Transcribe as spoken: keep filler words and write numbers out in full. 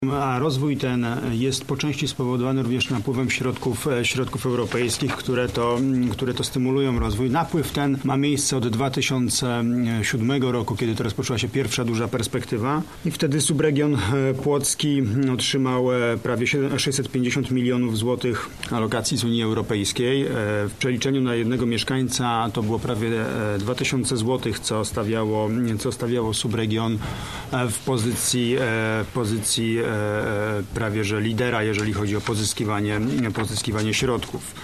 A rozwój ten jest po części spowodowany również napływem środków, środków europejskich, które to, które to stymulują rozwój. Napływ ten ma miejsce od dwa tysiące siódmego roku, kiedy to rozpoczęła się pierwsza duża perspektywa i wtedy subregion płocki otrzymał prawie sześćset pięćdziesiąt milionów złotych alokacji z Unii Europejskiej. W przeliczeniu na jednego mieszkańca to było prawie dwa tysiące złotych, co stawiało, co stawiało subregion w pozycji, w pozycji prawie że lidera, jeżeli chodzi o pozyskiwanie, pozyskiwanie środków.